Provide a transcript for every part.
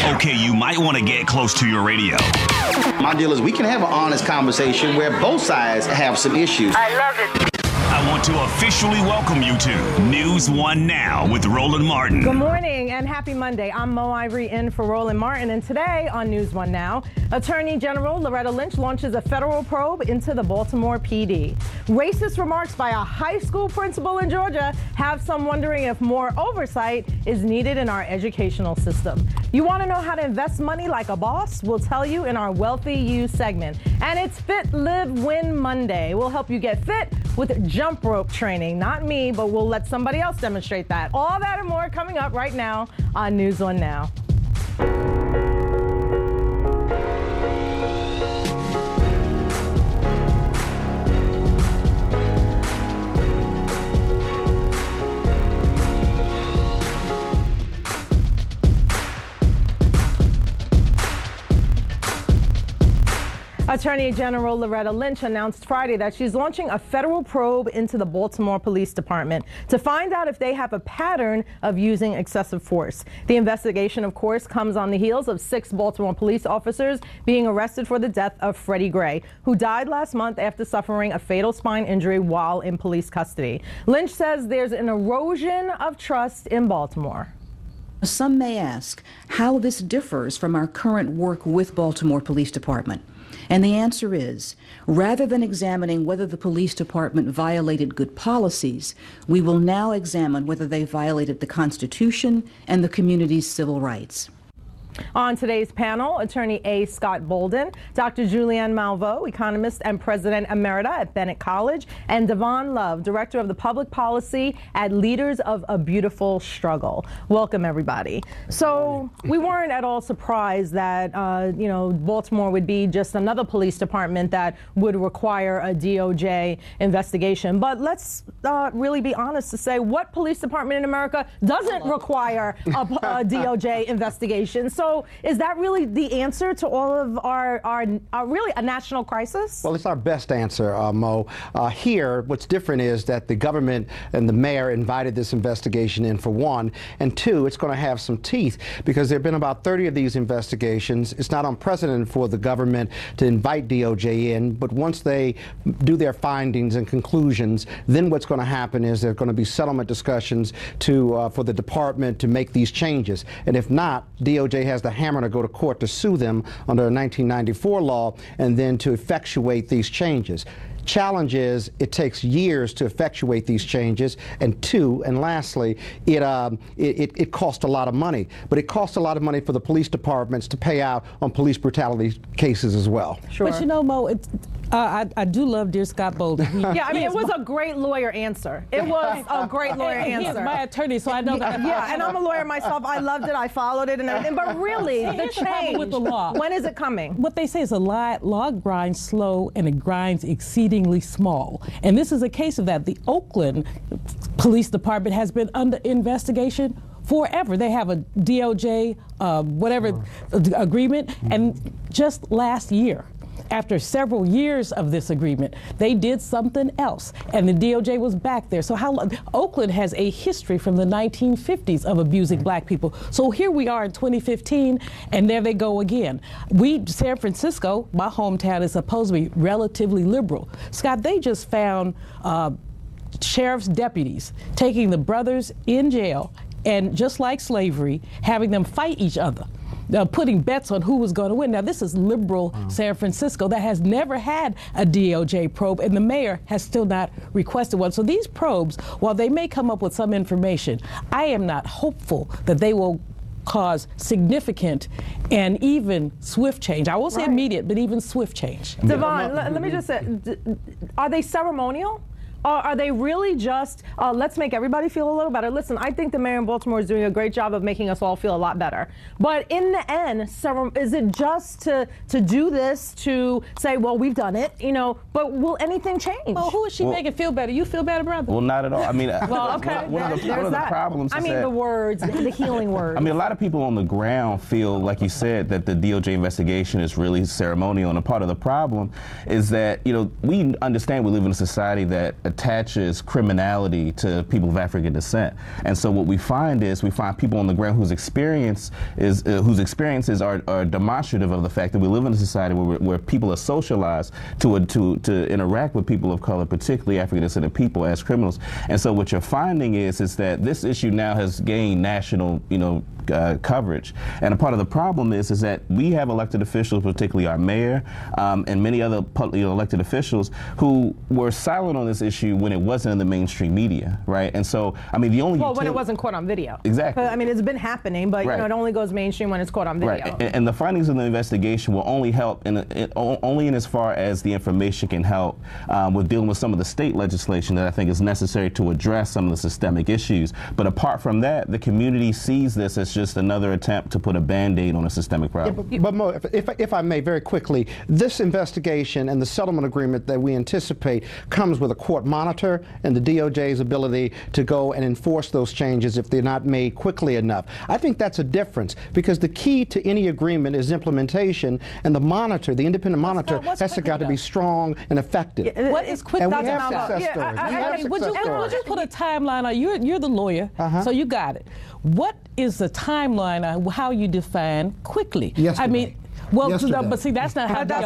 Okay, you might want to get close to your radio. My deal is we can have an honest conversation where both sides have some issues. I love it. I want to officially welcome you to News One Now with Roland Martin. Good morning and happy Monday. I'm Mo Ivory in for Roland Martin, and today on News One Now, Attorney General Loretta Lynch launches a federal probe into the Baltimore PD. Racist remarks by a high school principal in Georgia have some wondering if more oversight is needed in our educational system. You want to know how to invest money like a boss? We'll tell you in our Wealthy You segment. And it's Fit, Live, Win Monday. We'll help you get fit with jump rope training. Not me, but we'll let somebody else demonstrate that. All that and more coming up right now on News One Now. Attorney General Loretta Lynch announced Friday that she's launching a federal probe into the Baltimore Police Department to find out if they have a pattern of using excessive force. The investigation, of course, comes on the heels of 6 Baltimore police officers being arrested for the death of Freddie Gray, who died last month after suffering a fatal spine injury while in police custody. Lynch says there's an erosion of trust in Baltimore. Some may ask how this differs from our current work with Baltimore Police Department. And the answer is, rather than examining whether the police department violated good policies, we will now examine whether they violated the Constitution and the community's civil rights. On today's panel, Attorney A. Scott Bolden, Dr. Julianne Malveaux, economist and president emerita at Bennett College, and Devon Love, director of the public policy at Leaders of a Beautiful Struggle. Welcome, everybody. So we weren't at all surprised that, Baltimore would be just another police department that would require a DOJ investigation. But let's really be honest to say, what police department in America doesn't require a DOJ investigation? So is that really the answer to all of our really a national crisis? Well, it's our best answer, Mo. Here, what's different is that the government and the mayor invited this investigation in, for one, and two, it's going to have some teeth because there have been about 30 of these investigations. It's not unprecedented for the government to invite DOJ in, but once they do their findings and conclusions, then what's going to happen is there are going to be settlement discussions for the department to make these changes. And if not, DOJ has the hammer to go to court to sue them under a 1994 law and then to effectuate these changes. Challenge is it takes years to effectuate these changes, and two, and lastly, it costs a lot of money. But it costs a lot of money for the police departments to pay out on police brutality cases as well. Sure. But Mo, I do love dear Scott Bolden. It was a great lawyer answer. It was a great lawyer answer. He's my attorney, so I know that. Yeah, and I'm a lawyer myself. I loved it. I followed it and everything. But really, the change, with the law. When is it coming? What they say is a law grinds slow and it grinds exceedingly small. And this is a case of that. The Oakland Police Department has been under investigation forever. They have a DOJ, agreement. And just last year, after several years of this agreement, they did something else, and the DOJ was back there. So Oakland has a history from the 1950s of abusing black people. So here we are in 2015, and there they go again. San Francisco, my hometown, is supposed to be relatively liberal. Scott, they just found sheriff's deputies taking the brothers in jail, and just like slavery, having them fight each other. Putting bets on who was going to win. Now, this is liberal San Francisco that has never had a DOJ probe, and the mayor has still not requested one. So these probes, while they may come up with some information, I am not hopeful that they will cause significant and even swift change. I won't say immediate, but even swift change. Devon, let me just say, are they ceremonial? Are they really just, let's make everybody feel a little better? Listen, I think the mayor in Baltimore is doing a great job of making us all feel a lot better. But in the end, is it just to do this, to say, well, we've done it, but will anything change? Well, who is she making feel better? You feel better, brother? Well, not at all. I mean, well, okay, one of the problems is the words, the healing words. I mean, a lot of people on the ground feel, like you said, that the DOJ investigation is really ceremonial. And a part of the problem is that, we understand we live in a society that attaches criminality to people of African descent. And so what we find people on the ground whose experiences are demonstrative of the fact that we live in a society where people are socialized to interact with people of color, particularly African descendant people, as criminals. And so what you're finding is that this issue now has gained national, coverage. And a part of the problem is that we have elected officials, particularly our mayor, and many other elected officials who were silent on this issue when it wasn't in the mainstream media, right? And so, when it wasn't caught on video. Exactly. It's been happening, but it only goes mainstream when it's caught on video. Right. And the findings of the investigation will only help only in as far as the information can help with dealing with some of the state legislation that I think is necessary to address some of the systemic issues. But apart from that, the community sees this as just another attempt to put a Band-Aid on a systemic problem. Yeah, but Mo, if I may, very quickly, this investigation and the settlement agreement that we anticipate comes with a court monitor and the DOJ's ability to go and enforce those changes if they're not made quickly enough. I think that's a difference, because the key to any agreement is implementation, and the monitor, the independent monitor, has got to be strong and effective. Yeah, what is quick? And we have success stories. Would you put a timeline on? You're the lawyer, so you got it. What is the timeline on how you define quickly? Yesterday. But see, that's not how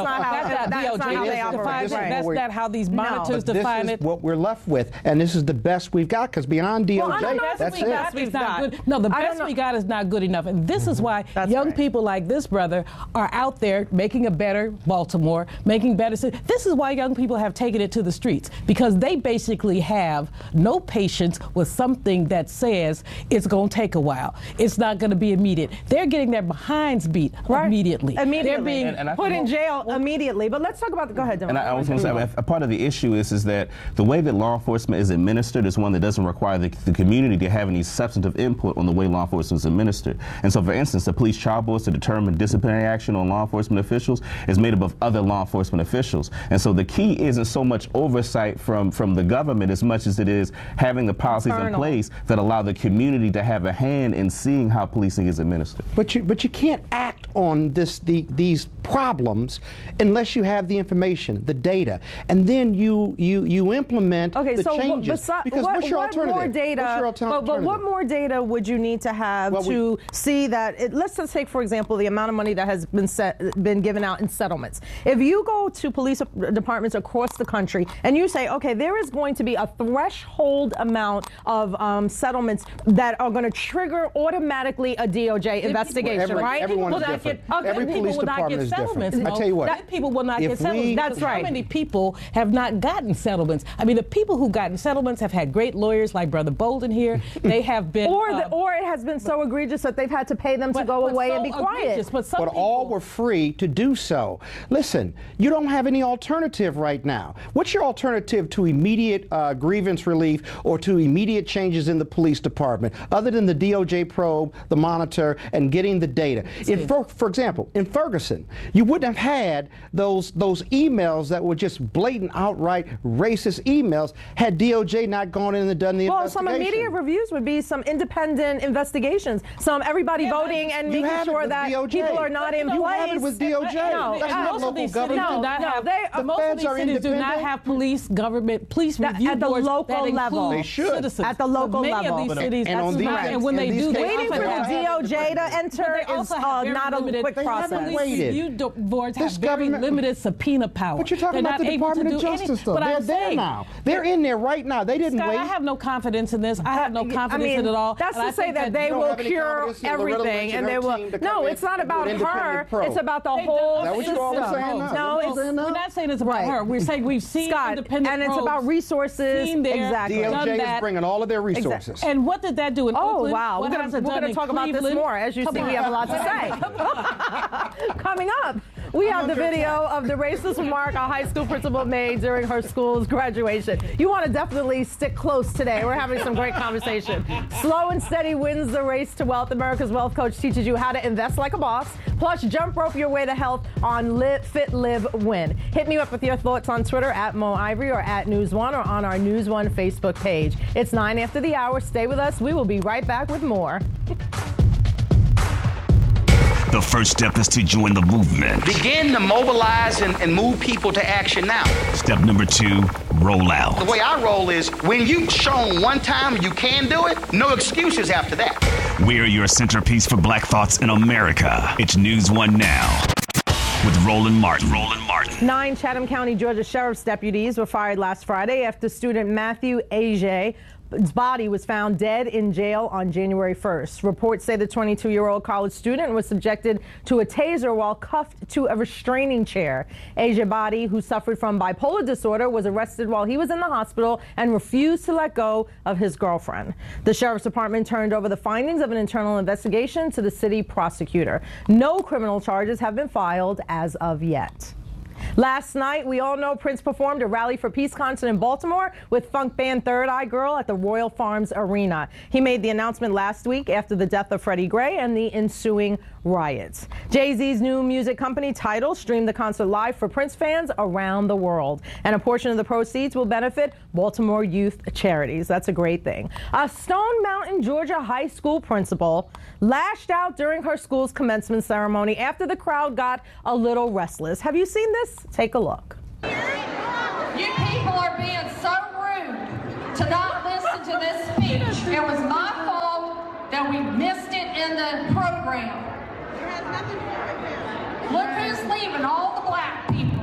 DOJ defines it. That's not how these monitors define it. This is what we're left with, and this is the best we've got, because beyond DOJ, that's it. No, the best we got is not good enough, and this is why young people like this brother are out there making a better Baltimore, making better cities. This is why young people have taken it to the streets, because they basically have no patience with something that says it's going to take a while. It's not going to be immediate. They're getting their behinds beat immediately. They're being put in jail immediately. But let's talk about go ahead, Devon. And I was going to say, a part of the issue is that the way that law enforcement is administered is one that doesn't require the community to have any substantive input on the way law enforcement is administered. And so, for instance, the police trial boards to determine disciplinary action on law enforcement officials is made up of other law enforcement officials. And so the key isn't so much oversight from the government as much as it is having the policies in place that allow the community to have a hand in seeing how policing is administered. But you can't act on these problems unless you have the information, the data, and then you implement the changes. Because what's your alternative? But what more data would you need to have to see that? Let's just take, for example, the amount of money that has been given out in settlements. If you go to police departments across the country and you say, okay, there is going to be a threshold amount of settlements that are going to trigger automatically a DOJ investigation, right? Everyone is different. Every police department is different. I tell you what, people will not get settlements. That's right. How many people have not gotten settlements? The people who've gotten settlements have had great lawyers like Brother Bolden here. They have been, or it has been so egregious that they've had to pay them to go away and be quiet. But all were free to do so. Listen, you don't have any alternative right now. What's your alternative to immediate grievance relief or to immediate changes in the police department, other than the DOJ probe, the monitor, and getting the data? For example, in Ferguson, you wouldn't have had those emails that were just blatant, outright racist emails had DOJ not gone in and done the investigation. Some immediate reviews would be some independent investigations, everybody voting and making sure that people are not in place. You have it with DOJ. That's not local government. Most of these cities do not have police review at the boards local level. They should. Citizens. At the local Many level. Of these cities, and when they do, waiting for the DOJ to enter is not a quick process. Review boards have very limited subpoena power. But you're talking about the Department of Justice, though. They're there now. They're in there right now. They didn't wait. I have no confidence in this. I have no confidence in it at all. That's to say that they will cure everything, and they will. No, it's not about her. It's about the whole system. No, we're not saying it's about her. We're saying we've seen independent and it's about resources. Exactly. DOJ is bringing all of their resources. And what did that do in Oakland? Oh, wow. We're going to talk about this more. As you see, we have a lot to say. Coming up, we have the video of the racist remark a high school principal made during her school's graduation. You want to definitely stick close today. We're having some great conversation. Slow and steady wins the race to wealth. America's Wealth Coach teaches you how to invest like a boss. Plus, jump rope your way to health on Live Fit Live Win. Hit me up with your thoughts on Twitter at Mo Ivory or at News One or on our News One Facebook page. It's 9 after the hour. Stay with us. We will be right back with more. The first step is to join the movement. Begin to mobilize and move people to action now. Step number 2, roll out. The way I roll is when you've shown one time you can do it, no excuses after that. We're your centerpiece for Black thoughts in America. It's News One Now with Roland Martin. 9 Chatham County, Georgia Sheriff's deputies were fired last Friday after student Matthew Ajay. His body was found dead in jail on January 1st. Reports say the 22-year-old college student was subjected to a taser while cuffed to a restraining chair. Ajay Body, who suffered from bipolar disorder, was arrested while he was in the hospital and refused to let go of his girlfriend. The Sheriff's Department turned over the findings of an internal investigation to the city prosecutor. No criminal charges have been filed as of yet. Last night, we all know Prince performed a Rally for Peace concert in Baltimore with funk band Third Eye Girl at the Royal Farms Arena. He made the announcement last week after the death of Freddie Gray and the ensuing riots. Jay-Z's new music company, Tidal, streamed the concert live for Prince fans around the world. And a portion of the proceeds will benefit Baltimore youth charities. That's a great thing. A Stone Mountain, Georgia high school principal lashed out during her school's commencement ceremony after the crowd got a little restless. Have you seen this? Take a look. You people are being so rude to not listen to this speech. It was my fault that we missed it in the program. Look who's leaving, all the black people.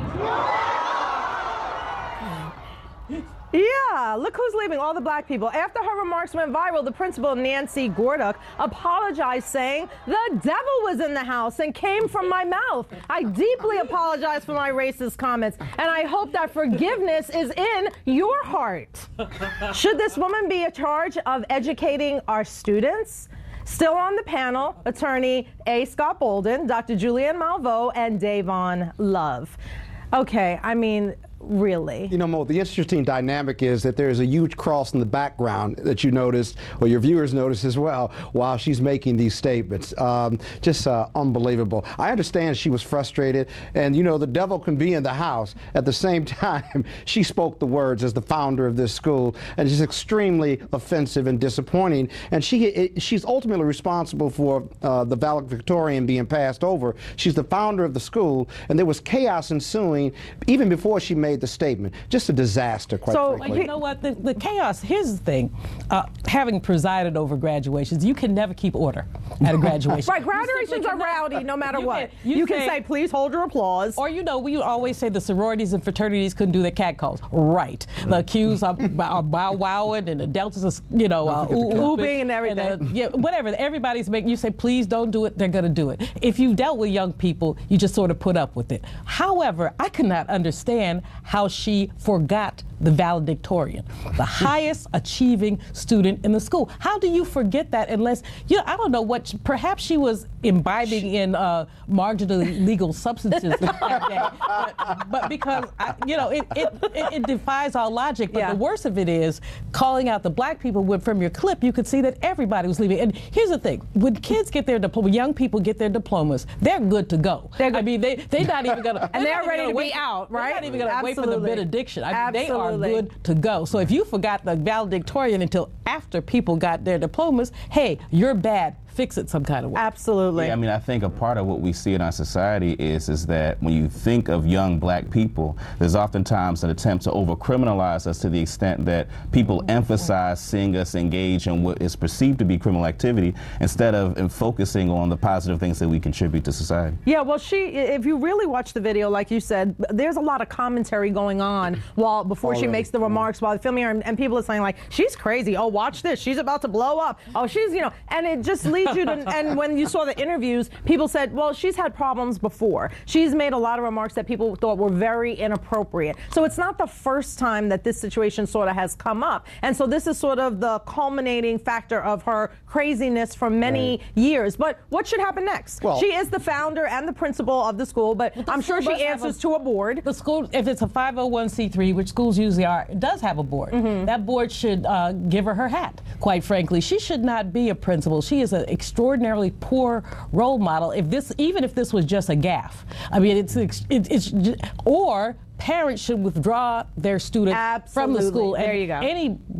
Yeah, look who's leaving, all the black people. After her remarks went viral, the principal, Nancy Gorduck, apologized, saying, "The devil was in the house and came from my mouth. I deeply apologize for my racist comments, and I hope that forgiveness is in your heart." Should this woman be in charge of educating our students? Still on the panel, attorney A. Scott Bolden, Dr. Julianne Malveaux, and Davon Love. Okay, I mean, really. You know, Mo, the interesting dynamic is that there's a huge cross in the background that you noticed, or your viewers noticed as well, while she's making these statements. Just unbelievable. I understand she was frustrated, and you know, the devil can be in the house. At the same time, she spoke the words as the founder of this school, and it's extremely offensive and disappointing. And she's ultimately responsible for the valedictorian being passed over. She's the founder of the school, and there was chaos ensuing even before she made the statement. Just a disaster, quite frankly. So, you know what? The chaos, here's the thing. Having presided over graduations, you can never keep order at a graduation. Right, graduations are rowdy no matter what. You can say, please hold your applause. Or, you know, we always say the sororities and fraternities couldn't do their cat calls. Right. The Qs are bow-wowing, and the Deltas are, you know, ooping and everything. Yeah, whatever. Everybody's making, you say, please don't do it, they're going to do it. If you dealt with young people, you just sort of put up with it. However, I could not understand how she forgot the valedictorian, the highest achieving student in the school. How do you forget that unless, you know, I don't know what, perhaps she was imbibing in marginally legal substances that day. But because, you know, it defies our logic. But the worst of it is calling out the black people. From your clip, you could see that everybody was leaving. And here's the thing, when kids get their diploma, young people get their diplomas, they're good to go. I mean, they're not even going to. And they're ready to be out, right? They're not even going to wait for the benediction. I mean, they are good to go. So if you forgot the valedictorian until after people got their diplomas, hey, you're bad. Fix it some kind of way. Absolutely. Yeah, I mean, I think a part of what we see in our society is that when you think of young black people, there's oftentimes an attempt to over-criminalize us to the extent that people emphasize seeing us engage in what is perceived to be criminal activity instead of focusing on the positive things that we contribute to society. Yeah, well, if you really watch the video, like you said, there's a lot of commentary going on before she makes the remarks while filming her, and people are saying, like, she's crazy. Oh, watch this. She's about to blow up. Oh, she's, you know, and it just leads you to, and when you saw the interviews, people said, well, she's had problems before. She's made a lot of remarks that people thought were very inappropriate. So it's not the first time that this situation sort of has come up. And so this is sort of the culminating factor of her craziness for many years. But what should happen next? Well, she is the founder and the principal of the school, but I'm sure she answers to a board. The school, if it's a 501c3, which schools usually are, it does have a board. Mm-hmm. That board should give her her hat, quite frankly. She should not be a principal. She is an extraordinarily poor role model. Even if this was just a gaffe, I mean, or parents should withdraw their student from the school. There you go. Any black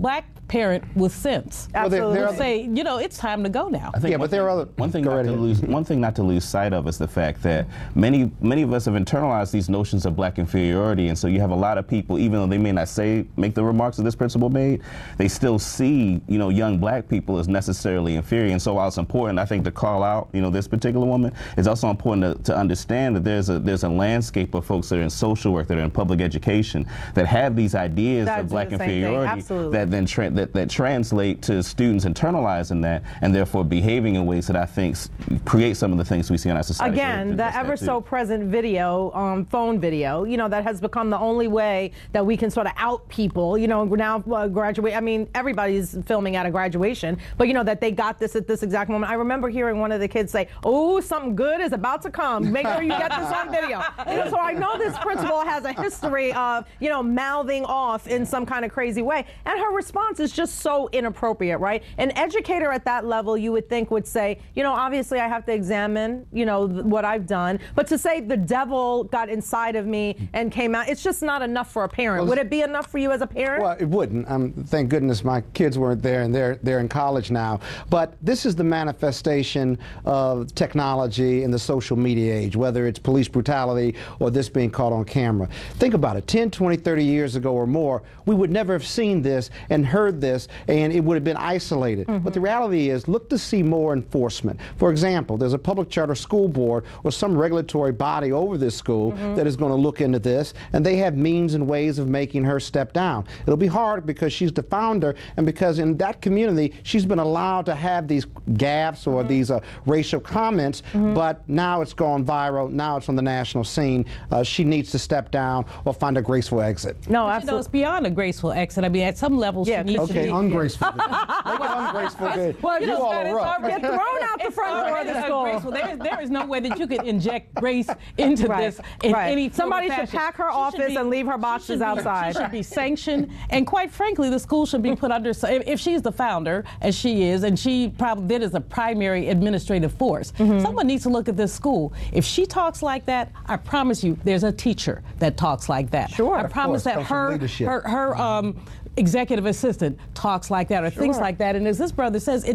parent with sense. Absolutely. Would say, you know, it's time to go now. I think but there are other. one thing not to lose sight of is the fact that many of us have internalized these notions of black inferiority, and so you have a lot of people, even though they may not make the remarks that this principal made, they still see, you know, young black people as necessarily inferior. And so while it's important, I think, to call out, you know, this particular woman, it's also important to understand that there's a landscape of folks that are in social work, that are in public education, that have these ideas of black inferiority that then that translate to students internalizing that and therefore behaving in ways that I think create some of the things we see in our society. Again, the ever so present video, phone video, you know, that has become the only way that we can sort of out people, you know, now graduate. I mean, everybody's filming at a graduation, but you know that they got this at this exact moment. I remember hearing one of the kids say, "Oh, something good is about to come. Make sure you get this on video." You know, so I know this principal has a history of, you know, mouthing off in some kind of crazy way, and her response is just so inappropriate, right? An educator at that level, you would think, would say, you know, obviously I have to examine, you know, what I've done, but to say the devil got inside of me and came out, it's just not enough for a parent. Well, would it be enough for you as a parent? Well, it wouldn't. Thank goodness my kids weren't there, and they're in college now. But this is the manifestation of technology in the social media age, whether it's police brutality or this being caught on camera. Think about it. 10, 20, 30 years ago or more, we would never have seen this and heard this, and it would have been isolated. But the reality is, look to see more enforcement. For example, there's a public charter school board or some regulatory body over this school that is going to look into this, and they have means and ways of making her step down. It'll be hard because she's the founder, and because in that community she's been allowed to have these gaffes or these racial comments, but now it's gone viral, now it's on the national scene. She needs to step down or find a graceful exit. No, You know, absolutely. it's beyond a graceful exit. I mean, at some level, she needs to be... Okay, ungraceful. Make it ungraceful. Good. Well, You all are rough. Get thrown out the front door of the school. Ungraceful. There is no way that you could inject grace into this in any form or Somebody should fashion. pack her She should office be- and leave her boxes outside. She should be sanctioned, and quite frankly, the school should be put under. If she's the founder, as she is, and she probably did as a primary administrative force, someone needs to look at this school. If she talks like that, I promise you, there's a teacher that talks like that. Sure, I promise that comes from leadership. her executive assistant talks like that, or thinks like that. And as this brother says,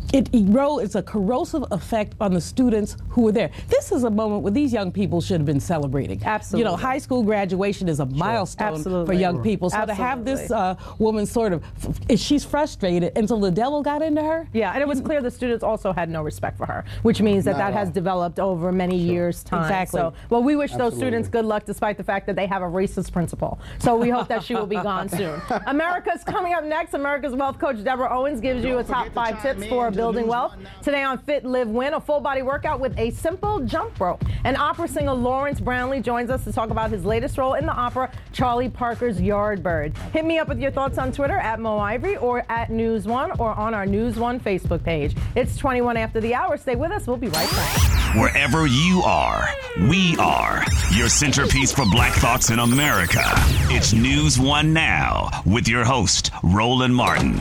it's a corrosive effect on the students who were there. This is a moment where these young people should have been celebrating. Absolutely. You know, high school graduation is a milestone for young people. So to have this woman sort of, she's frustrated, and so the devil got into her. Yeah, and it was clear the students also had no respect for her, which means that has developed over many years' time. Exactly. So, well, we wish those students good luck, despite the fact that they have a racist principal. So we hope that she will be gone soon. America's coming up next. America's Wealth Coach Deborah Owens gives you a top 5 tips for building wealth. Today on Fit, Live, Win, a full body workout with a simple jump rope. And opera singer Lawrence Brownlee joins us to talk about his latest role in the opera, Charlie Parker's Yardbird. Hit me up with your thoughts on Twitter at Mo Ivory or at News One or on our News One Facebook page. It's 21 after the hour. Stay with us. We'll be right back. Wherever you are, we are your centerpiece for Black thoughts in America. It's News One Now with your host, Roland Martin.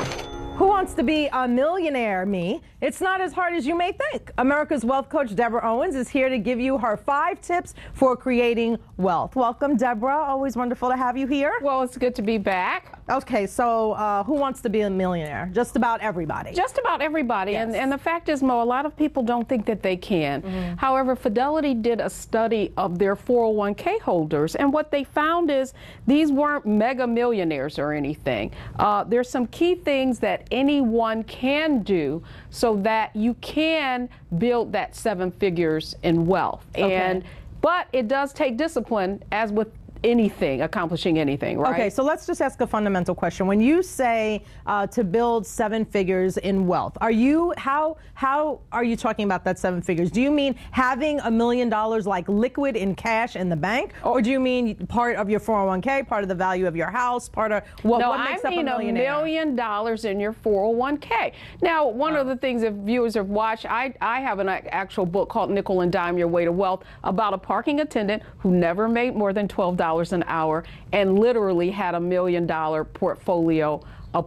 Who wants to be a millionaire? Me. It's not as hard as you may think. America's Wealth Coach Deborah Owens is here to give you her 5 tips for creating wealth. Welcome, Deborah. Always wonderful to have you here. Well, it's good to be back. Okay, so who wants to be a millionaire? Just about everybody. Just about everybody. Yes. And the fact is, Mo, a lot of people don't think that they can. However, Fidelity did a study of their 401k holders, and what they found is these weren't mega millionaires or anything. There's some key things that anyone can do so that you can build that 7 figures in wealth. Okay. But it does take discipline, as with anything, accomplishing anything, right? Okay, so let's just ask a fundamental question. When you say to build 7 figures in wealth, how are you talking about that 7 figures? Do you mean having $1 million like liquid in cash in the bank, or do you mean part of your 401k, part of the value of your house, part of what makes up a millionaire? $1 million in your 401k. Now, one of the things that viewers have watched, I have an actual book called Nickel and Dime Your Way to Wealth about a parking attendant who never made more than $12 an hour and literally had $1 million portfolio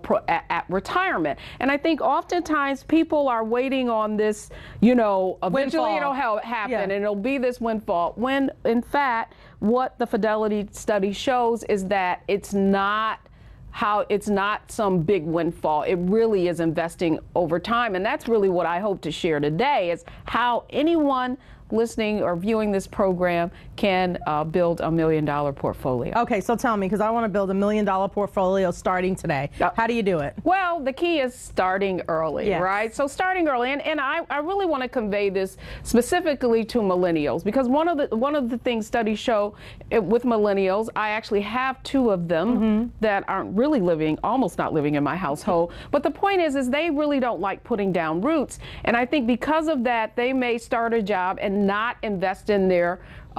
at retirement. And I think oftentimes people are waiting on this, eventually it'll happen and it'll be this windfall, when in fact what the Fidelity study shows is that it's not how it's not some big windfall. It really is investing over time. And that's really what I hope to share today, is how anyone listening or viewing this program can build $1 million portfolio. Okay, so tell me, because I want to build $1 million portfolio starting today. How do you do it? Well, the key is starting early, right? So starting early, and I really want to convey this specifically to millennials, because one of the things studies show with millennials, I actually have 2 of them that aren't really almost not living in my household. But the point is they really don't like putting down roots, and I think because of that, they may start a job and not invest in their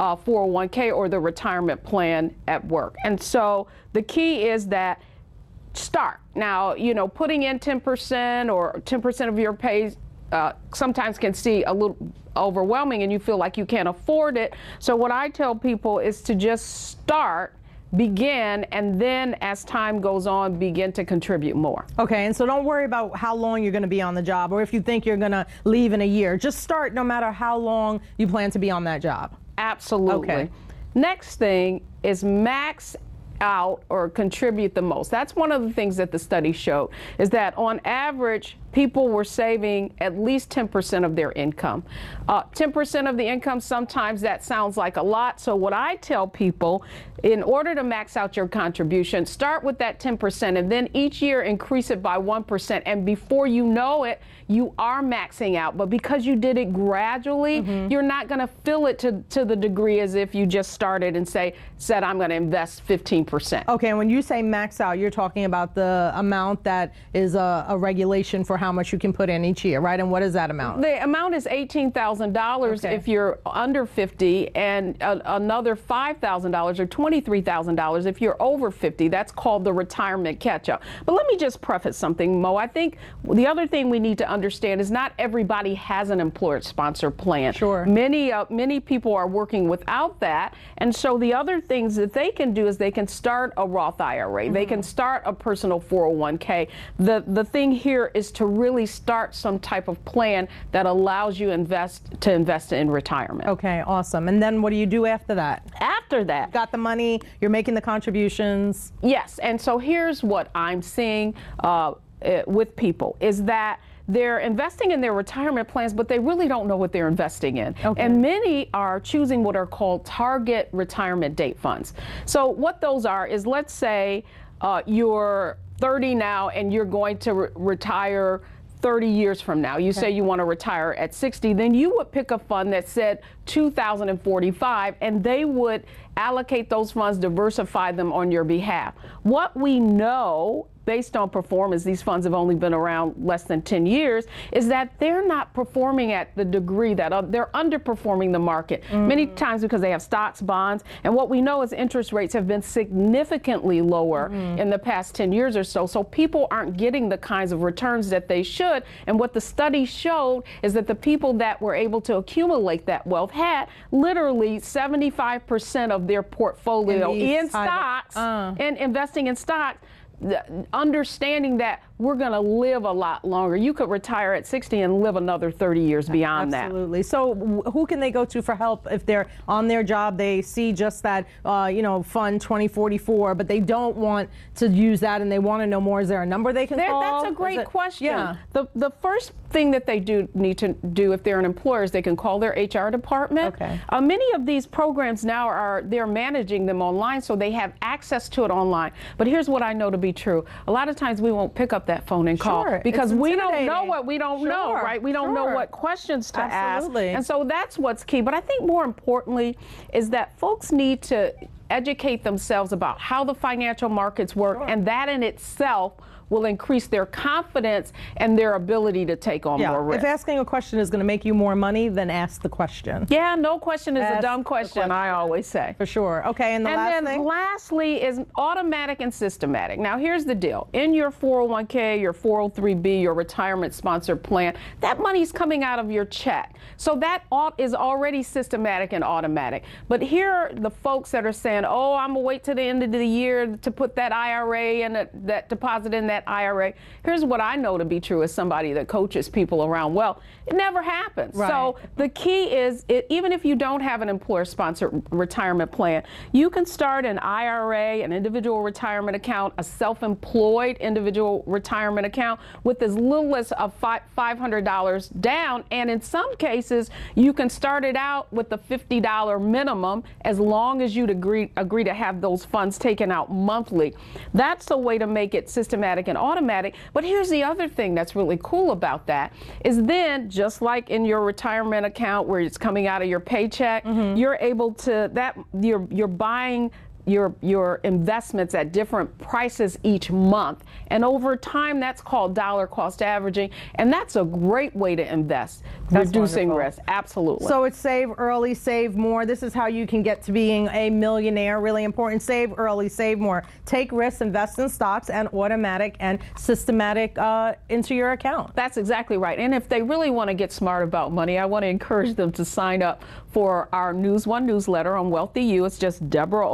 401k or the retirement plan at work. And so the key is that start. Now, putting in 10% or 10% of your pay sometimes can seem a little overwhelming and you feel like you can't afford it. So what I tell people is to just start, begin, and then as time goes on, begin to contribute more. Okay, and so don't worry about how long you're going to be on the job, or if you think you're going to leave in a year. Just start no matter how long you plan to be on that job. Absolutely. Okay. Next thing is max out or contribute the most. That's one of the things that the study showed, is that on average, people were saving at least 10% of their income. 10% of the income, sometimes that sounds like a lot. So what I tell people, in order to max out your contribution, start with that 10% and then each year increase it by 1%. And before you know it, you are maxing out. But because you did it gradually, you're not going to feel it to the degree as if you just started and said, I'm going to invest 15%. Okay, and when you say max out, you're talking about the amount that is a regulation for how much you can put in each year, right? And what is that amount? The amount is $18,000 if you're under 50, and another $5,000 or $23,000 if you're over 50. That's called the retirement catch-up. But let me just preface something, Mo. I think the other thing we need to understand is not everybody has an employer-sponsored plan. Sure. Many people are working without that, and so the other things that they can do is they can start a Roth IRA. They can start a personal 401k. The thing here is to really start some type of plan that allows you to invest in retirement. Okay, awesome. And then what do you do after that? After that, you've got the money, you're making the contributions. Yes, and so here's what I'm seeing with people is that they're investing in their retirement plans, but they really don't know what they're investing in. Okay. And many are choosing what are called target retirement date funds. So what those are is, let's say you're 30 now and you're going to retire 30 years from now. You say you want to retire at 60, then you would pick a fund that said 2045, and they would allocate those funds, diversify them on your behalf. What we know, based on performance, these funds have only been around less than 10 years, is that they're not performing at the degree that they're underperforming the market, many times because they have stocks, bonds, and what we know is interest rates have been significantly lower in the past 10 years or so, so people aren't getting the kinds of returns that they should. And what the study showed is that the people that were able to accumulate that wealth had literally 75% of their portfolio in stocks and investing in stocks, understanding that we're going to live a lot longer. You could retire at 60 and live another 30 years beyond that. Absolutely. So who can they go to for help if they're on their job, they see just that, fund 2044, but they don't want to use that and they want to know more? Is there a number they can call? That's a great question. Yeah. The first thing that they need to do if they're an employer is they can call their HR department. Okay. Many of these programs now they're managing them online, so they have access to it online. But here's what I know to be true. A lot of times we won't pick up that phone and call because we don't know what we don't know, right? We don't know what questions to ask. And so that's what's key. But I think more importantly is that folks need to educate themselves about how the financial markets work, and that in itself will increase their confidence and their ability to take on more risk. If asking a question is going to make you more money, then ask the question. Yeah, no question is a dumb question, I always say. For sure. Okay, and lastly is automatic and systematic. Now, here's the deal. In your 401k, your 403b, your retirement sponsored plan, that money's coming out of your check. So that is already systematic and automatic. But here are the folks that are saying, oh, I'm going to wait till the end of the year to put that IRA and that deposit in that that IRA. Here's what I know to be true as somebody that coaches people around wealth. It never happens. Right. So the key is, even if you don't have an employer-sponsored retirement plan, you can start an IRA, an individual retirement account, a self-employed individual retirement account with as little as $500 down. And in some cases, you can start it out with a $50 minimum as long as you'd agree to have those funds taken out monthly. That's a way to make it systematic and automatic. But here's the other thing that's really cool about that is then, just like in your retirement account where it's coming out of your paycheck, you're able to, you're buying your investments at different prices each month. And over time, that's called dollar cost averaging. And that's a great way to invest, reducing risk. Absolutely. So it's save early, save more. This is how you can get to being a millionaire. Really important. Save early, save more. Take risks, invest in stocks, and automatic and systematic into your account. That's exactly right. And if they really want to get smart about money, I want to encourage them to sign up for our News One newsletter on Wealthy You. It's just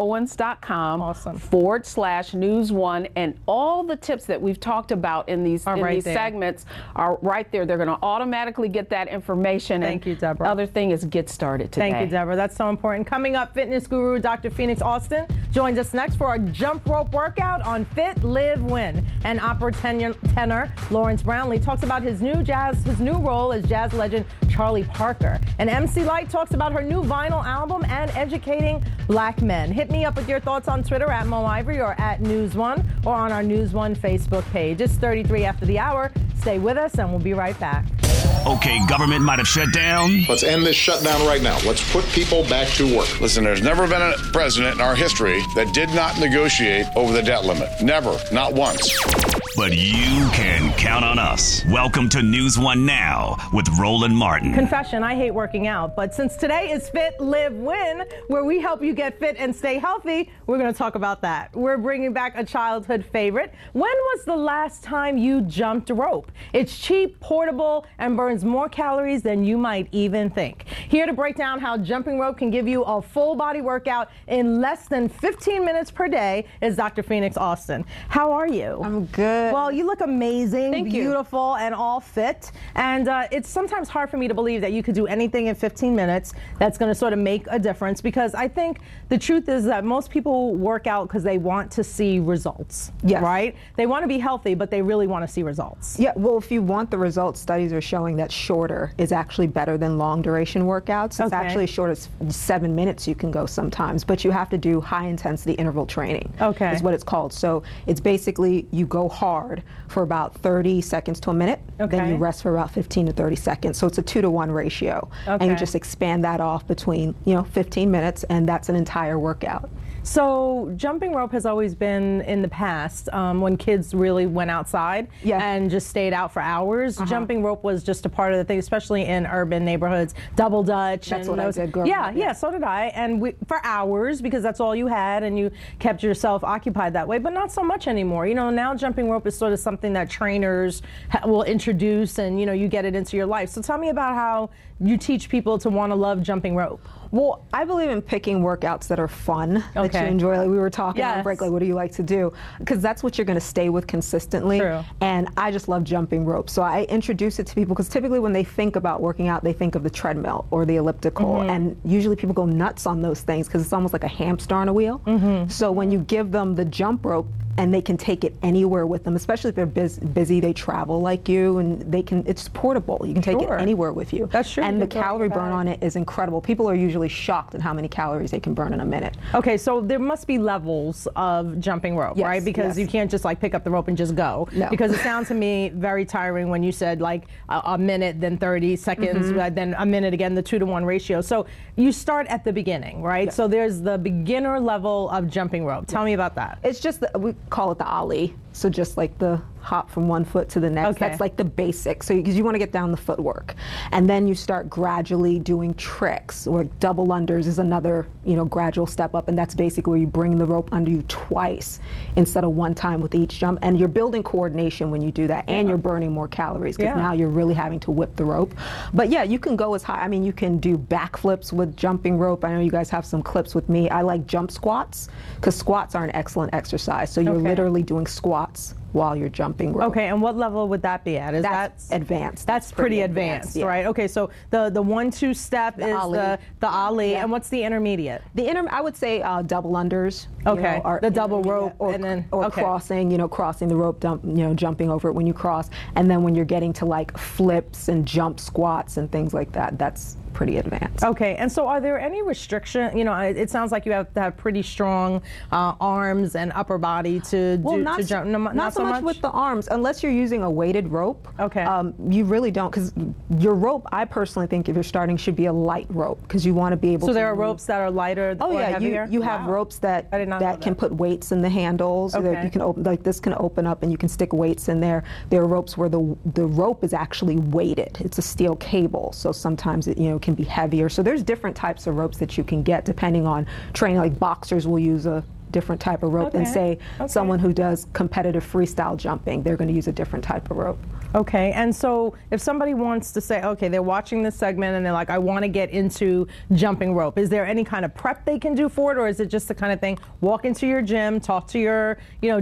DeborahOwens.com/News One, and all the tips that we've talked about in these segments are right there. They're going to automatically get that information. Thank you, Deborah. The other thing is get started today. Thank you, Deborah. That's so important. Coming up, fitness guru Dr. Phoenix Austin joins us next for a jump rope workout on Fit, Live, Win. And opera tenor Lawrence Brownlee talks about his new role as jazz legend Charlie Parker. And MC Light talks about her new vinyl album and educating black men. Hit me up with your thoughts on Twitter at Mo Ivory or at News One or on our News One Facebook page. It's 33 after the hour. Stay with us and we'll be right back. Okay, government might have shut down. Let's end this shutdown right now. Let's put people back to work. Listen, there's never been a president in our history that did not negotiate over the debt limit. Never. Not once. But you can count on us. Welcome to News One Now with Roland Martin. Confession, I hate working out, but since today is Fit, Live, Win, where we help you get fit and stay healthy, we're going to talk about that. We're bringing back a childhood favorite. When was the last time you jumped rope? It's cheap, portable, and burns more calories than you might even think. Here to break down how jumping rope can give you a full body workout in less than 15 minutes per day is Dr. Phoenix Austin. How are you? I'm good. Well, you look amazing, Thank you. Beautiful, and all fit. And it's sometimes hard for me to believe that you could do anything in 15 minutes that's going to sort of make a difference, because I think the truth is that most people work out because they want to see results. Yes. Right? They want to be healthy, but they really want to see results. Yeah, well, if you want the results, studies are showing that shorter is actually better than long duration workouts. It's actually as short as 7 minutes you can go sometimes, but you have to do high intensity interval training. Okay. Is what it's called. So it's basically you go hard for about 30 seconds to a minute, then you rest for about 15 to 30 seconds. So it's a 2-to-1 ratio. And you just expand that off between, 15 minutes, and that's an entire workout. So jumping rope has always been in the past when kids really went outside and just stayed out for hours. Jumping rope was just a part of the thing, especially in urban neighborhoods. Double Dutch. That's what I did growing up. Yeah, so did I. And for hours, because that's all you had, and you kept yourself occupied that way, but not so much anymore. Now jumping rope is sort of something that trainers will introduce, and you get it into your life. So tell me about how you teach people to want to love jumping rope. Well, I believe in picking workouts that are fun, that you enjoy. Like we were talking on break, like what do you like to do? Because that's what you're going to stay with consistently. True. And I just love jumping rope. So I introduce it to people because typically when they think about working out, they think of the treadmill or the elliptical. And usually people go nuts on those things because it's almost like a hamster on a wheel. So when you give them the jump rope, and they can take it anywhere with them, especially if they're busy, they travel like you, and it's portable. You can take it anywhere with you. That's true. And the calorie burn on it is incredible. People are usually shocked at how many calories they can burn in a minute. Okay, so there must be levels of jumping rope, right? Because you can't just pick up the rope and just go. No. Because it sounds to me very tiring when you said a minute, then 30 seconds, then a minute again, the 2-to-1 ratio. So you start at the beginning, right? Yes. So there's the beginner level of jumping rope. Tell me about that. It's just, we call it the ollie. So just like the hop from one foot to the next. That's like the basics. So because you want to get down the footwork. And then you start gradually doing tricks, or double unders is another, gradual step up. And that's basically where you bring the rope under you twice instead of one time with each jump. And you're building coordination when you do that. And you're burning more calories because now you're really having to whip the rope. But yeah, you can go as high. I mean, you can do backflips with jumping rope. I know you guys have some clips with me. I like jump squats because squats are an excellent exercise. So you're literally doing squats while you're jumping rope. Okay, and what level would that be at? That's advanced. That's pretty advanced, yeah. right? Okay, so the 1-2 step is the Ali, and what's the intermediate? I would say double unders. Okay, the double rope, or crossing. Crossing the rope, jumping over it when you cross, and then when you're getting to like flips and jump squats and things like that, that's pretty advanced. Okay, and so are there any restrictions? It sounds like you have to have pretty strong arms and upper body to jump. Not so much with the arms, unless you're using a weighted rope. Okay. You really don't, because your rope, I personally think if you're starting, should be a light rope, because you want to be able to. So there are ropes that are lighter or heavier? You have ropes that can put weights in the handles. Okay. That you can open, like this can open up and you can stick weights in there. There are ropes where the rope is actually weighted. It's a steel cable, so sometimes it can be heavier. So there's different types of ropes that you can get depending on training. Like boxers will use a different type of rope than say someone who does competitive freestyle jumping. They're going to use a different type of rope. Okay, and so if somebody wants to say, okay, they're watching this segment and they're like, I want to get into jumping rope, is there any kind of prep they can do for it, or is it just the kind of thing, walk into your gym, talk to your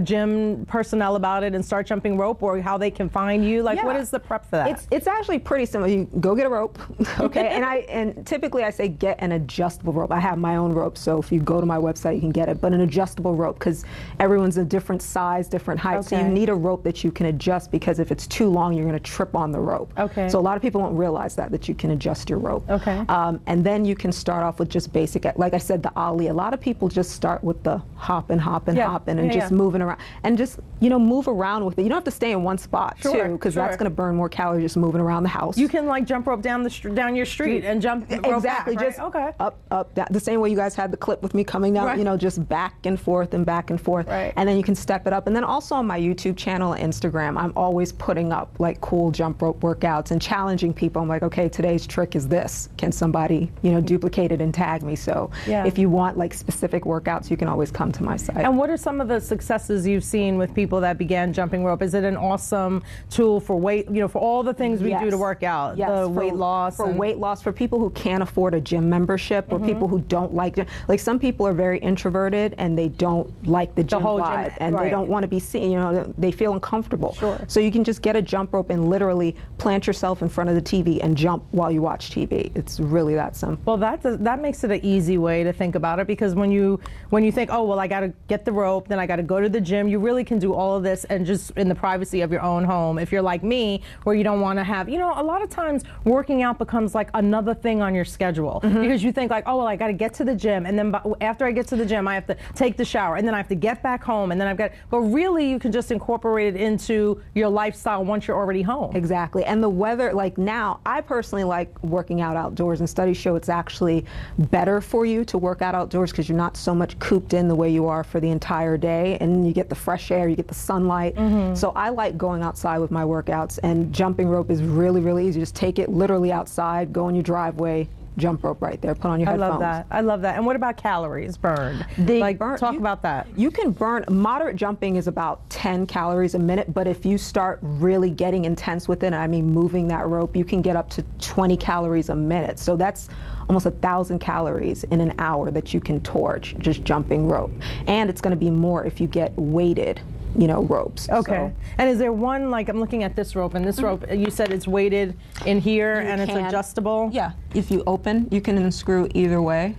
gym personnel about it and start jumping rope, or how they can find you? Like, what is the prep for that? It's actually pretty simple. You go get a rope, okay, and typically I say get an adjustable rope. I have my own rope, so if you go to my website, you can get it, but an adjustable rope, because everyone's a different size, different height, so you need a rope that you can adjust, because if it's too long, you're going to trip on the rope. Okay. So a lot of people don't realize that you can adjust your rope. Okay. And then you can start off with just basic, like I said, the Ali. A lot of people just start with the hopping and just moving around, and just move around with it. You don't have to stay in one spot too, because that's going to burn more calories just moving around the house. You can like jump rope down your street and jump rope back, right? Just up, down. The same way you guys had the clip with me coming down, just back and forth and back and forth. Right. And then you can step it up. And then also on my YouTube channel and Instagram, I'm always putting up like cool jump rope workouts and challenging people. I'm like, okay, today's trick is this. Can somebody, duplicate it and tag me? So if you want like specific workouts, you can always come to my site. And what are some of the successes you've seen with people that began jumping rope? Is it an awesome tool for weight, for all the things we do to work out? Yes, the weight loss. For weight loss, for people who can't afford a gym membership, or people who don't like some people are very introverted and they don't like the gym vibe, and they don't want to be seen, they feel uncomfortable. Sure. So you can just get a jump rope and literally plant yourself in front of the TV and jump while you watch TV. It's really that simple. Well, that makes it an easy way to think about it, because when you think, oh, well, I got to get the rope, then I got to go to the gym, you really can do all of this and just in the privacy of your own home. If you're like me, where you don't want to have, a lot of times working out becomes like another thing on your schedule, because you think like, oh, well, I got to get to the gym, and then after I get to the gym, I have to take the shower, and then I have to get back home, and then but really you can just incorporate it into your lifestyle once you're already home. Exactly. And the weather, like now, I personally like working out outdoors, and studies show it's actually better for you to work out outdoors, because you're not so much cooped in the way you are for the entire day, and you get the fresh air, you get the sunlight. So I like going outside with my workouts, and jumping rope is really, really easy. Just take it literally outside, go in your driveway, jump rope right there, put on your headphones. I love that. And what about calories burned? Talk about that. You can burn, moderate jumping is about 10 calories a minute, but if you start really getting intense with it, I mean moving that rope, you can get up to 20 calories a minute. So that's almost 1,000 calories in an hour that you can torch just jumping rope. And it's going to be more if you get weighted ropes. Okay. So. And is there one, like I'm looking at this rope, and this rope, you said it's weighted in here and it's adjustable? Yeah. If you open, you can unscrew either way.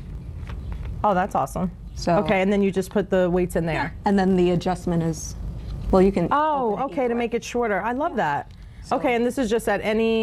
Oh, that's awesome. So. Okay, and then you just put the weights in there. Yeah. And then the adjustment is, well, you can. Oh, okay, to make it shorter. I love that. So. Okay, and this is just at any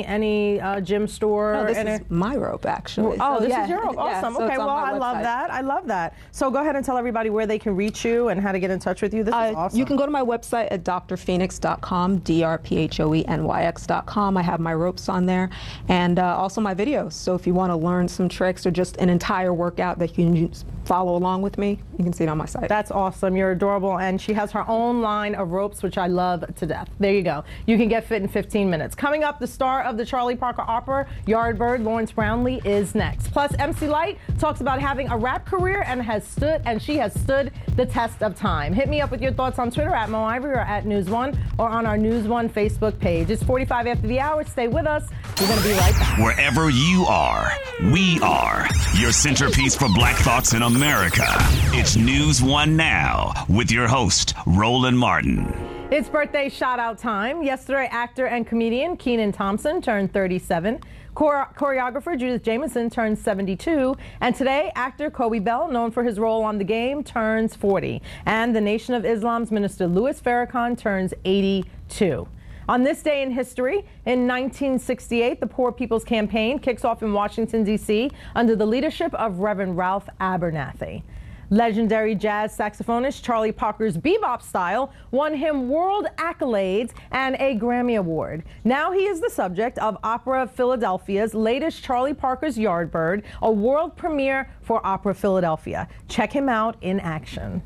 gym store? No, this is my rope, actually. Oh, this is your rope. Awesome. So okay, well, I love that. I love that. So go ahead and tell everybody where they can reach you and how to get in touch with you. This is awesome. You can go to my website at drphoenix.com, drphoenix.com. I have my ropes on there, and also my videos. So if you want to learn some tricks or just an entire workout that you can follow along with me, you can see it on my site. That's awesome. You're adorable, and she has her own line of ropes, which I love to death. There you go. You can get fit in 15 minutes. Coming up, the star of the Charlie Parker Opera, Yardbird, Lawrence Brownlee, is next. Plus, MC Lyte talks about having a rap career and she has stood the test of time. Hit me up with your thoughts on Twitter at Mo Ivory or at News One, or on our News One Facebook page. It's 45 after the hour. Stay with us. We're going to be right back. Wherever you are, we are your centerpiece for Black thoughts in America. It's News One Now with your host, Roland Martin. It's birthday shout-out time. Yesterday, actor and comedian Kenan Thompson turned 37. Choreographer Judith Jamison turned 72. And today, actor Kobe Bell, known for his role on The Game, turns 40. And the Nation of Islam's Minister Louis Farrakhan turns 82. On this day in history, in 1968, the Poor People's Campaign kicks off in Washington, D.C. under the leadership of Reverend Ralph Abernathy. Legendary jazz saxophonist Charlie Parker's bebop style won him world accolades and a Grammy Award. Now he is the subject of Opera Philadelphia's latest Charlie Parker's Yardbird, a world premiere for Opera Philadelphia. Check him out in action.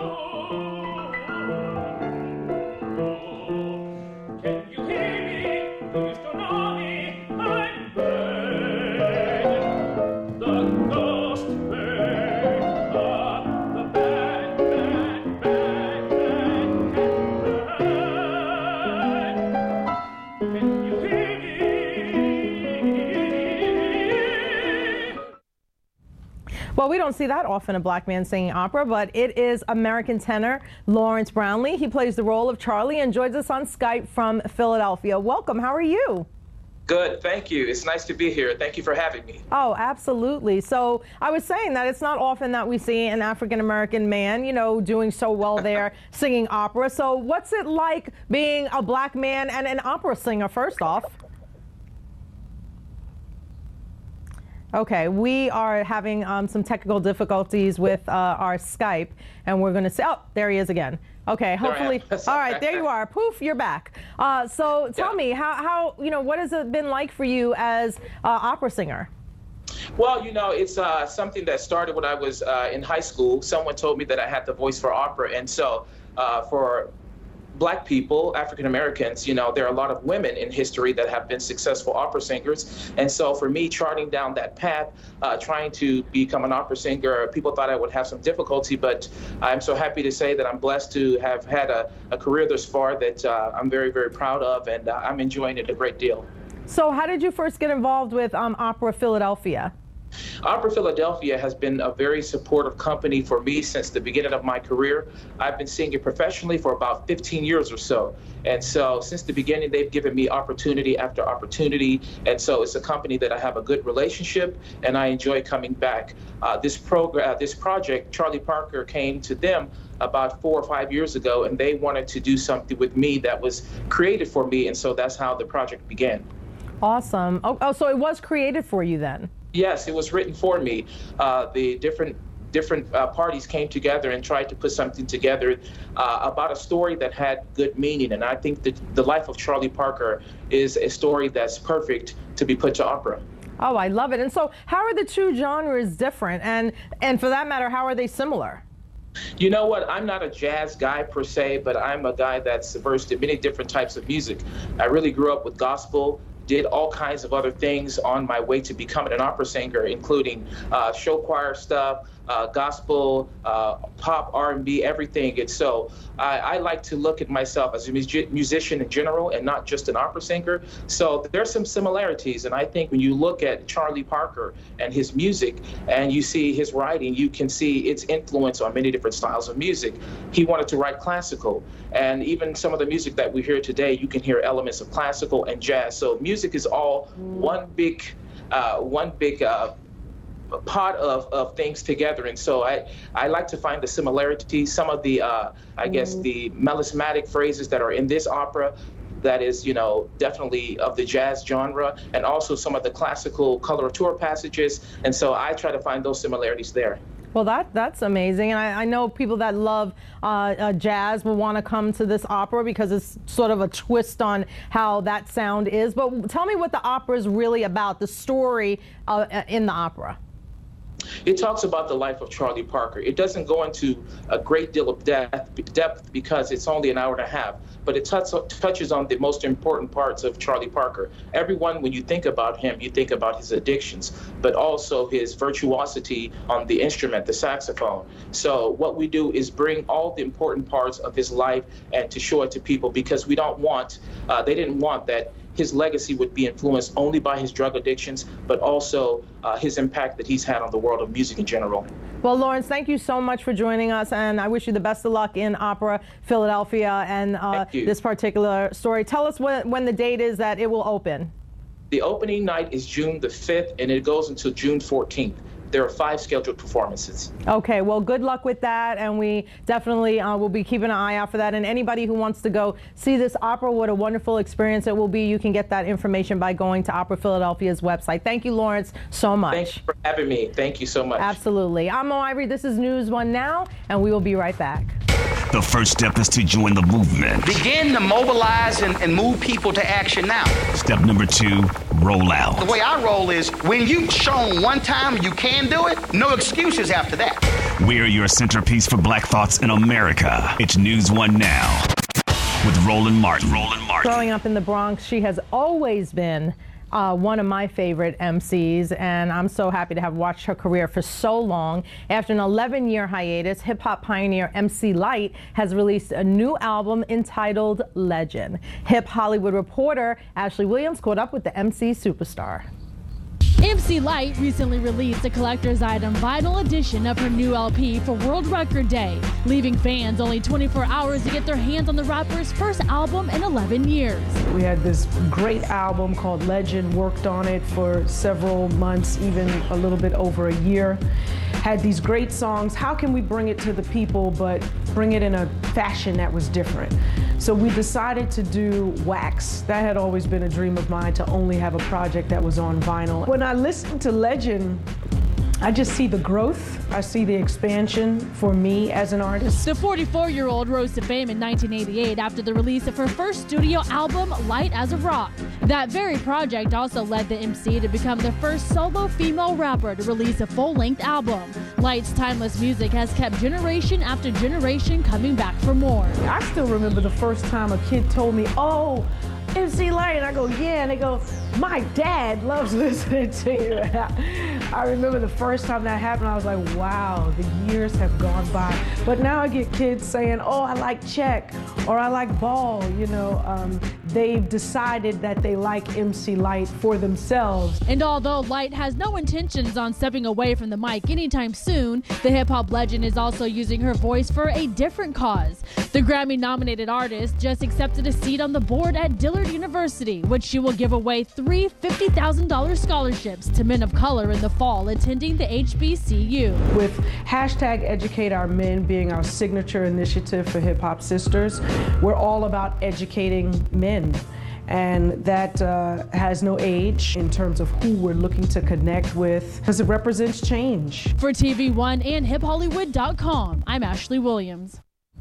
Well, we don't see that often, a black man singing opera, but it is American tenor Lawrence Brownlee. He plays the role of Charlie and joins us on Skype from Philadelphia. Welcome. How are you? Good. Thank you. It's nice to be here. Thank you for having me. Oh, absolutely. So I was saying that it's not often that we see an African-American man, you know, doing so well there singing opera. So what's it like being a black man and an opera singer, first off? Okay, we are having some technical difficulties with our Skype, and we're going to say, oh, there he is again. Okay, hopefully. All right, there you are. Poof, you're back. So tell me, how what has it been like for you as an opera singer? Well, it's something that started when I was in high school. Someone told me that I had the voice for opera, and so for Black people, African Americans, there are a lot of women in history that have been successful opera singers. And so for me, charting down that path, trying to become an opera singer, people thought I would have some difficulty, but I'm so happy to say that I'm blessed to have had a career thus far that I'm very, very proud of, and I'm enjoying it a great deal. So how did you first get involved with Opera Philadelphia? Opera Philadelphia has been a very supportive company for me since the beginning of my career. I've been singing professionally for about 15 years or so. And so since the beginning, they've given me opportunity after opportunity. And so it's a company that I have a good relationship, and I enjoy coming back. This project, Charlie Parker came to them about 4 or 5 years ago, and they wanted to do something with me that was created for me. And so that's how the project began. Awesome. Oh, so it was created for you then? Yes, it was written for me. The different parties came together and tried to put something together about a story that had good meaning. And I think that the life of Charlie Parker is a story that's perfect to be put to opera. Oh, I love it. And so how are the two genres different? And for that matter, how are they similar? You know what? I'm not a jazz guy per se, but I'm a guy that's versed in many different types of music. I really grew up with gospel, did all kinds of other things on my way to becoming an opera singer, including show choir stuff, gospel, pop, R&B, everything. And so I like to look at myself as a musician in general and not just an opera singer. So there's some similarities. And I think when you look at Charlie Parker and his music and you see his writing, you can see its influence on many different styles of music. He wanted to write classical. And even some of the music that we hear today, you can hear elements of classical and jazz. So music is all one big pot of things together. And so I like to find the similarities, some of the, I guess, the melismatic phrases that are in this opera that is, definitely of the jazz genre, and also some of the classical coloratura passages. And so I try to find those similarities there. Well, that's amazing. And I know people that love jazz will want to come to this opera because it's sort of a twist on how that sound is. But tell me what the opera is really about, the story in the opera. It talks about the life of Charlie Parker. It doesn't go into a great deal of depth because it's only an hour and a half, but it touches on the most important parts of Charlie Parker. Everyone, when you think about him, you think about his addictions, but also his virtuosity on the instrument, the saxophone. So what we do is bring all the important parts of his life and to show it to people, because we don't want, they didn't want that his legacy would be influenced only by his drug addictions, but also his impact that he's had on the world of music in general. Well, Lawrence, thank you so much for joining us, and I wish you the best of luck in Opera Philadelphia and this particular story. Tell us when the date is that it will open. The opening night is June the 5th, and it goes until June 14th. There are 5 scheduled performances. Okay, well, good luck with that, and we definitely will be keeping an eye out for that. And anybody who wants to go see this opera, what a wonderful experience it will be, you can get that information by going to Opera Philadelphia's website. Thank you, Lawrence, so much. Thank you for having me. Thank you so much. Absolutely. I'm Mo Ivory. This is News One Now, and we will be right back. The first step is to join the movement. Begin to mobilize and move people to action now. Step number 2, roll out. The way I roll is when you've shown one time you can do it, no excuses after that. We're your centerpiece for Black Thoughts in America. It's News One Now with Roland Martin. Growing up in the Bronx, she has always been one of my favorite MCs, and I'm so happy to have watched her career for so long. After an 11-year hiatus, hip-hop pioneer MC Lyte has released a new album entitled Legend. Hip Hollywood reporter Ashley Williams caught up with the MC superstar. MC Lyte recently released a collector's item vinyl edition of her new LP for World Record Day, leaving fans only 24 hours to get their hands on the rapper's first album in 11 years. We had this great album called Legend, worked on it for several months, even a little bit over a year. Had these great songs. How can we bring it to the people, but bring it in a fashion that was different? So we decided to do wax. That had always been a dream of mine, to only have a project that was on vinyl. When I listen to Legend, I just see the growth. I see the expansion for me as an artist. The 44-year-old rose to fame in 1988 after the release of her first studio album, Light as a Rock. That very project also led the MC to become the first solo female rapper to release a full-length album. Lyte's timeless music has kept generation after generation coming back for more. I still remember the first time a kid told me, "Oh, MC Lyte," and I go, "Yeah," and they go, "My dad loves listening to you." I remember the first time that happened, I was like, wow, the years have gone by. But now I get kids saying, "Oh, I like Check," or "I like Ball." You know, they've decided that they like MC Lyte for themselves. And although Lyte has no intentions on stepping away from the mic anytime soon, the hip-hop legend is also using her voice for a different cause. The Grammy-nominated artist just accepted a seat on the board at Dillard University, which she will give away 3 $50,000 scholarships to men of color in the fall attending the HBCU. With hashtag Educate Our Men being our signature initiative for Hip Hop Sisters, we're all about educating men. And that has no age in terms of who we're looking to connect with, because it represents change. For TV1 and HipHollywood.com, I'm Ashley Williams.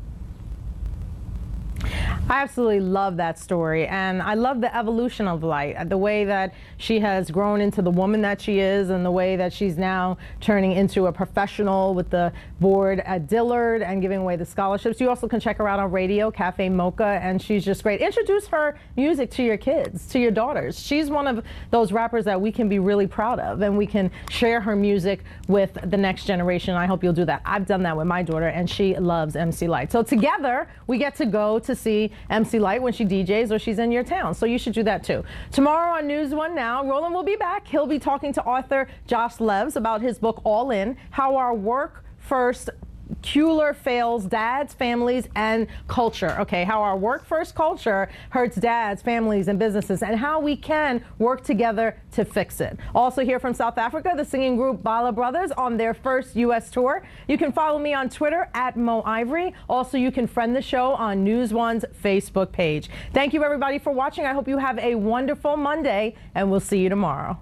I absolutely love that story, and I love the evolution of Lyte, the way that she has grown into the woman that she is, and the way that she's now turning into a professional with the board at Dillard and giving away the scholarships. You also can check her out on radio, Cafe Mocha, and she's just great. Introduce her music to your kids, to your daughters. She's one of those rappers that we can be really proud of, and we can share her music with the next generation. I hope you'll do that. I've done that with my daughter, and she loves MC Lyte. So together, we get to go to see MC Lyte when she DJs or she's in your town. So you should do that too. Tomorrow on News One Now, Roland will be back. He'll be talking to author Josh Leves about his book All In, How Our Work First Cueler Fails Dads, Families, and Culture. Okay, how our work first culture hurts dads, families, and businesses, and how we can work together to fix it. Also hear from South Africa, the singing group Bala Brothers on their first U.S. tour. You can follow me on Twitter at Mo Ivory. Also, you can friend the show on News One's Facebook page. Thank you, everybody, for watching. I hope you have a wonderful Monday, and we'll see you tomorrow.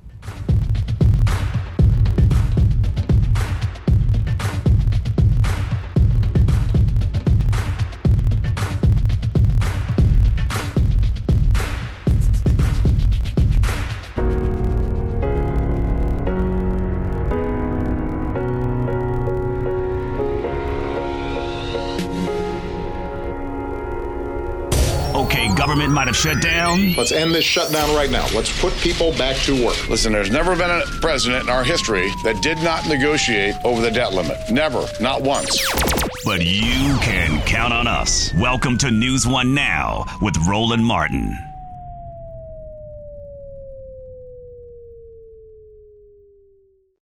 Government might have shut down. Let's end this shutdown right now. Let's put people back to work. Listen, there's never been a president in our history that did not negotiate over the debt limit. Never. Not once. But you can count on us. Welcome to News One Now with Roland Martin.